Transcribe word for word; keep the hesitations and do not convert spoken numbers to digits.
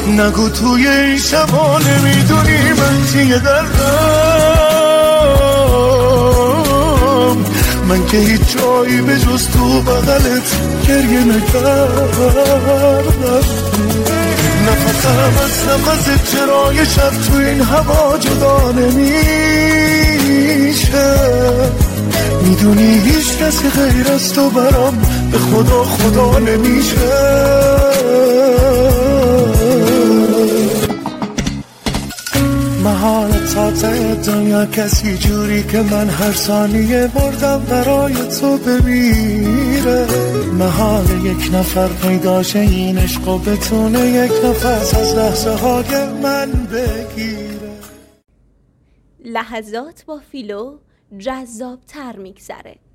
نگو توی این شبا نمیدونی من چیه دردم، من که هیچ جایی به جز تو بغلت گریه نکردم. نفسم از نفس چرای شب تو این هوا جدا نمیشه، میدونی هیچ کسی غیر از تو برام به خدا خدا نمیشه. محال تا ته دنیا کسی جوری که من هر ثانیه مردم برای تو بمیره، محال یک نفر پیداشه این عشق و بتونه یک نفس از لحظه های من بگیره. لحظات با فیلو جذاب تر میگذره.